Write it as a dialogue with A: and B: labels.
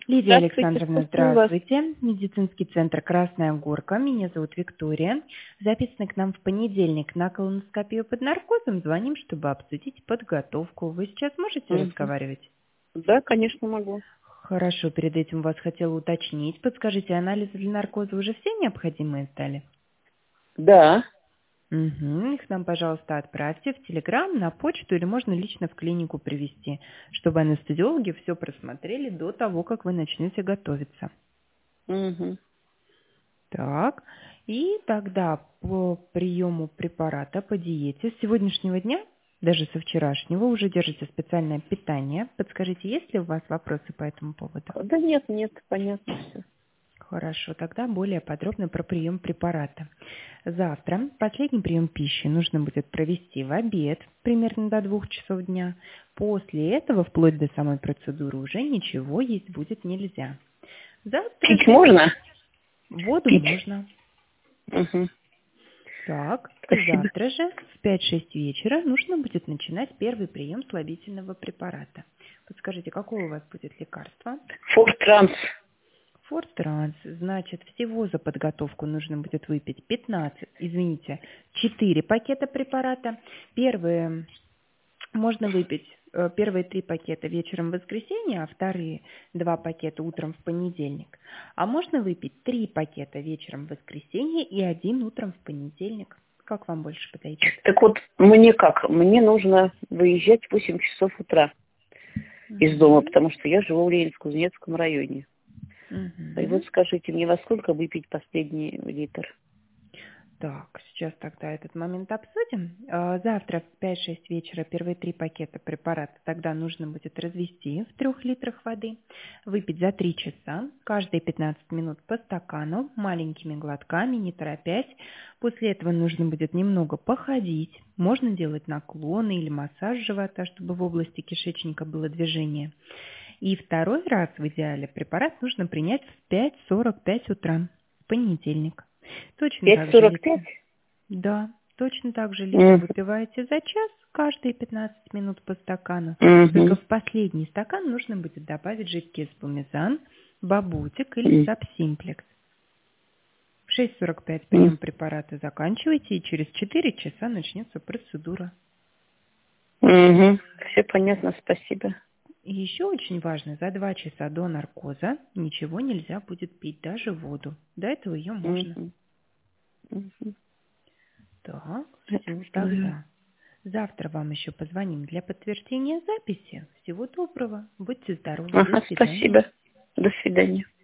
A: Лидия
B: Здравствуйте,
A: Александровна,
B: слушаю вас.
A: здравствуйте. Медицинский центр «Красная Горка». Меня зовут Виктория. Записаны к нам в понедельник на колоноскопию под наркозом. Звоним, чтобы обсудить подготовку. Вы сейчас можете
B: Мгм.
A: разговаривать?
B: Да, конечно, могу.
A: Хорошо, перед этим вас хотела уточнить. Подскажите, анализы для наркоза уже все необходимые сдали?
B: Да.
A: Угу. Их нам, пожалуйста, отправьте в Телеграм, на почту или можно лично в клинику привезти, чтобы анестезиологи все просмотрели до того, как вы начнете готовиться.
B: Мгм.
A: Так, и тогда по приему препарата, по диете с сегодняшнего дня, даже со вчерашнего, уже держите специальное питание. Подскажите, есть ли у вас вопросы по этому поводу?
B: Да нет, понятно все.
A: Хорошо, тогда более подробно про прием препарата. Завтра последний прием пищи нужно будет провести в обед, примерно до 2 часов дня. После этого, вплоть до самой процедуры, уже ничего есть будет нельзя. Завтра
B: Пить
A: же
B: можно?
A: воду
B: Пить?
A: можно.
B: Угу.
A: Так, и
B: Спасибо.
A: завтра же в 5-6 вечера нужно будет начинать первый прием слабительного препарата. Подскажите, какое у вас будет лекарство?
B: Фортранс.
A: Фортранс. Значит, всего за подготовку нужно будет выпить 4 пакета препарата. Первые можно выпить первые 3 пакета вечером в воскресенье, а вторые 2 пакета утром в понедельник. А можно выпить 3 пакета вечером в воскресенье и 1 утром в понедельник. Как вам больше подойдет?
B: Так вот, мне как? Мне нужно выезжать в 8 часов утра из дома,
A: Мгм.
B: потому что я живу в Ленинско-Кузнецком районе. И вот
A: Мгм.
B: скажите мне, во сколько выпить последний литр?
A: Так, сейчас тогда этот момент обсудим. Завтра в 5-6 вечера первые 3 пакета препарата тогда нужно будет развести в 3 литрах воды, выпить за 3 часа, каждые 15 минут по стакану, маленькими глотками, не торопясь. После этого нужно будет немного походить. Можно делать наклоны или массаж живота, чтобы в области кишечника было движение. И второй раз в идеале препарат нужно принять в 5:45 утра, в понедельник. Точно так же
B: 5,45?
A: литр. Да, точно так же литр
B: Угу.
A: выпиваете за час, каждые 15 минут по стакану. Только
B: Угу.
A: в последний стакан нужно будет добавить жидкий эспумизан, бабутик или сабсимплекс. В 6:45 прием препарата заканчивайте, и через 4 часа начнется процедура.
B: Угу. Все понятно, спасибо.
A: И еще очень важно, за 2 часа до наркоза ничего нельзя будет пить, даже воду. До этого ее можно.
B: Угу. Угу.
A: Так,
B: Это
A: все,
B: знаю.
A: тогда. Завтра вам еще позвоним для подтверждения записи. Всего доброго. Будьте здоровы. До
B: Ага,
A: свидания.
B: спасибо. До свидания.